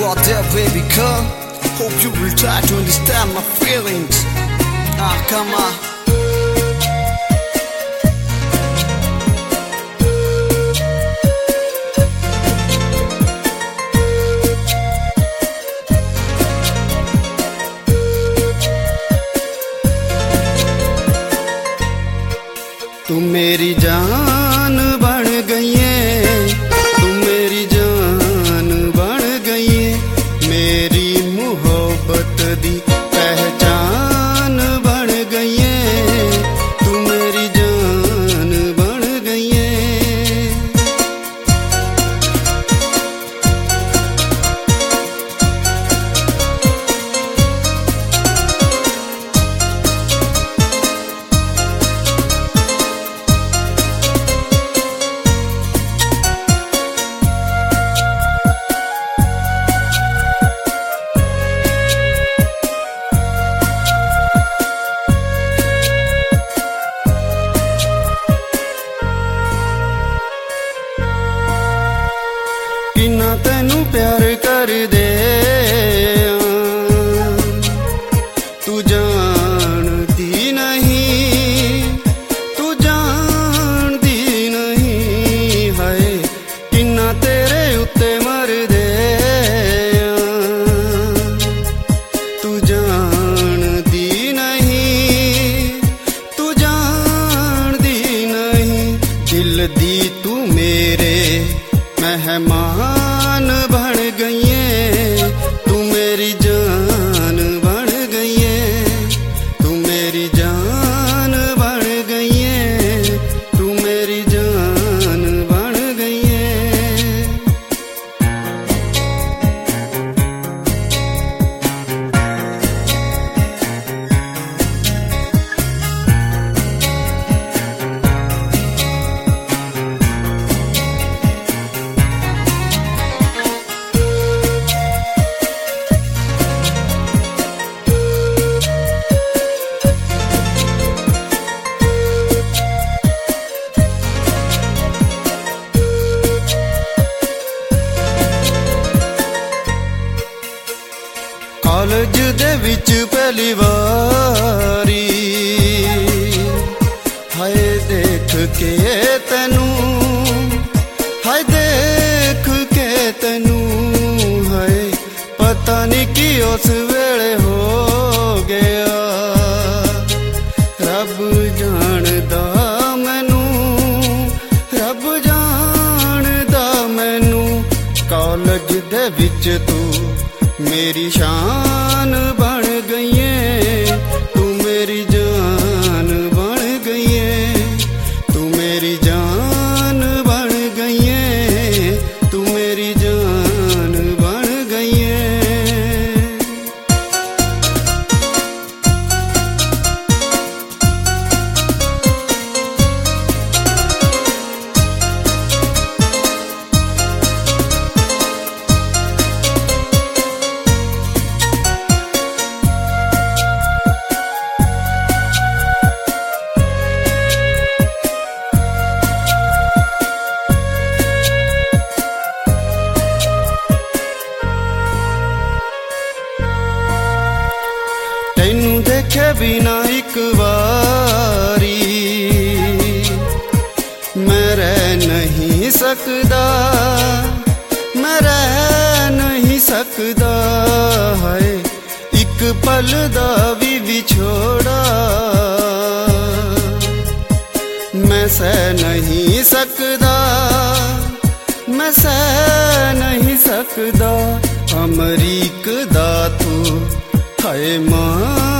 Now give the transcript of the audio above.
are there, baby girl. Hope you will try to understand my feelings. Come on. तू मेरी जान बन गई है, तू मेरी जान बन गई है, मेरी मोहब्बत दी पहचान बन गई है, तू मेरी जान बन गई है। किन्ना तैनू प्यार कर दे तू जानती नहीं, तू जानती नहीं है, किन्ना तेरे उत्ते मर दे तू जानती नहीं, तू जानती नहीं, दिल दी तू मेरे मेहमान बन गई है, तू मेरी जान बन गई है, तू मेरी जान बन गई है, तू मेरी जान बन गई है। कॉलेज दे विच पहली वारी हाय देख के तैनू, हाय देख के तैनू, हाय पता नहीं कि उस वेले हो गया, रब जानदा मैनू, रब जानदा मैनू, कॉलेज दे विच तू मेरी शान बन गई है, तू मेरी जान बन गई है, तू मेरी जान बन गई है, तू मेरी जान बन गई है। तैनू देखे बिना एक बारी मैं रह नहीं सकदा, मैं रह नहीं सकदा है, एक पल दा भी विछोड़ा मैं सह नहीं सकदा, मैं सह नहीं सकदा, अमरीक दा तू हाय मां